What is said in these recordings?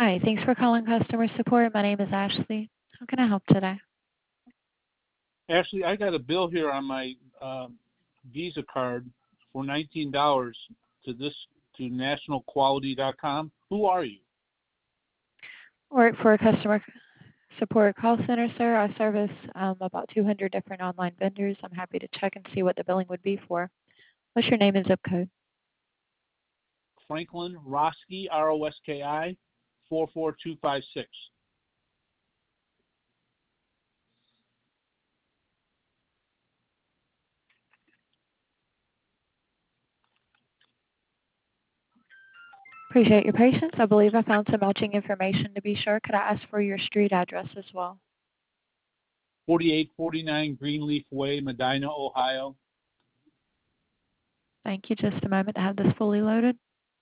Hi, thanks for calling customer support. My name is Ashley. How can I help today? Ashley, I got a bill here on my Visa card for $19 to this to nationalquality.com. Who are you? Work for a customer support call center, sir. I service about 200 different online vendors. I'm happy to check and see what the billing would be for. What's your name and zip code? Franklin Roski, Roski, 44256. Appreciate your patience. I believe I found some matching information to be sure. Could I ask for your street address as well? 4849 Greenleaf Way, Medina, Ohio. Thank you. Just a moment to have this fully loaded.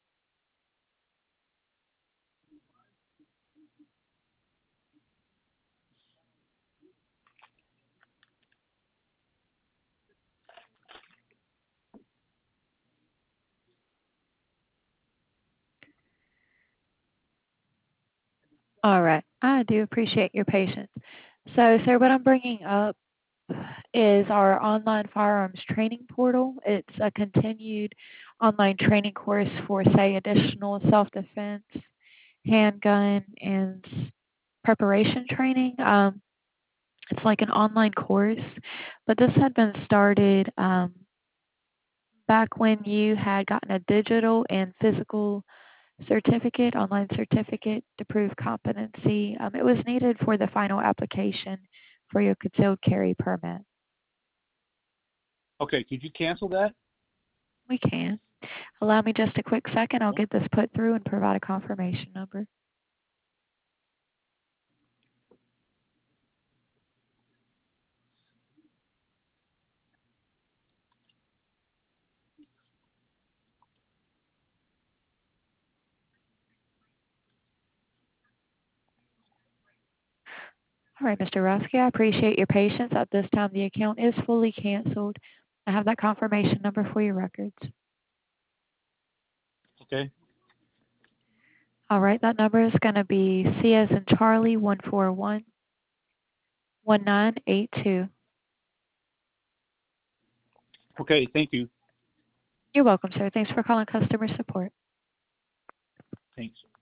All right. I do appreciate your patience. So, sir, what I'm bringing up is our online firearms training portal. It's a continued online training course for, say, additional self-defense, handgun, and preparation training. It's like an online course, but this had been started back when you had gotten a digital and physical certificate, online certificate to prove competency. It was needed for the final application for your concealed carry permit. Okay, could you cancel that? We can. Allow me just a quick second. I'll get this put through and provide a confirmation number. All right, Mr. Roski, I appreciate your patience. At this time, the account is fully canceled. I have that confirmation number for your records. Okay. All right, that number is going to be C as in Charlie 141 1982. Okay, thank you. You're welcome, sir. Thanks for calling customer support. Thanks.